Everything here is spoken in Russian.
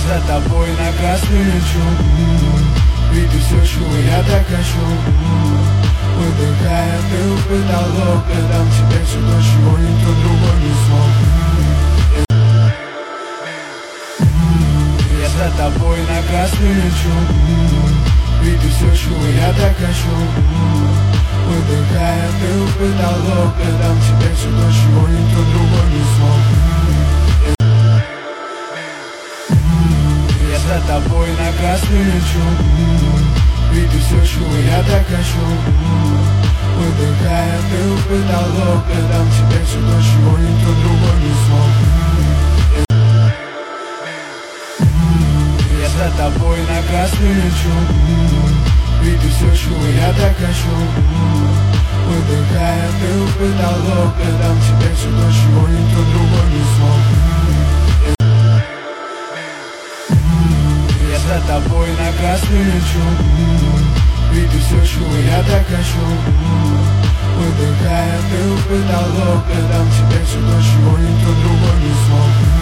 за тобой на красный лечу. Ведь ты все, чего я так хочу. Выдыхая пыл в потолок, я дам тебе все то, чего никто другой не смог. Я за тобой на красный лечу. Ведь ты все, чего я так хочу. Выдыхая пыл в потолок, я дам тебе все то, чего никто другой не смог. Я за тобой на красный лечу. Ведь ты все, чего я так хочу. Выдыхая пыл в потолок, я дам тебе все то, чего никто другой не смог. Я за тобой на красный лечу. Ведь ты все, чего я так хочу. Выдыхая пыл в потолок, я дам тебе все то, чего никто другой не смог. Я за тобой на красный лечу. Ведь ты все, чего я так хочу. Выдыхая пыл в потолок, я дам тебе все то, чего никто другой не смог.